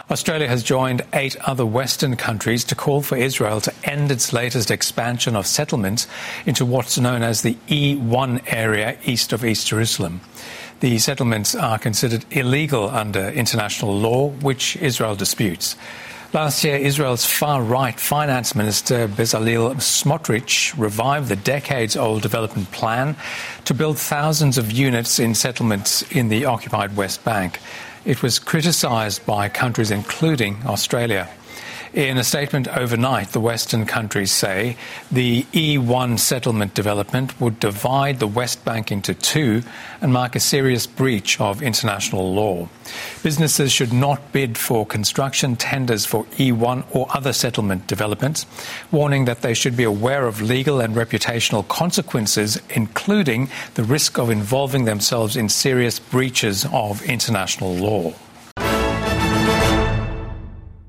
Australia has joined 8 other Western countries to call for Israel to end its latest expansion of settlements into what's known as the E1 area east of East Jerusalem. The settlements are considered illegal under international law, which Israel disputes. Last year, Israel's far-right finance minister Bezalel Smotrich revived the decades-old development plan to build thousands of units in settlements in the occupied West Bank. It was criticised by countries including Australia. In a statement overnight, the Western countries say the E1 settlement development would divide the West Bank into two and mark a serious breach of international law. Businesses should not bid for construction tenders for E1 or other settlement developments, warning that they should be aware of legal and reputational consequences, including the risk of involving themselves in serious breaches of international law.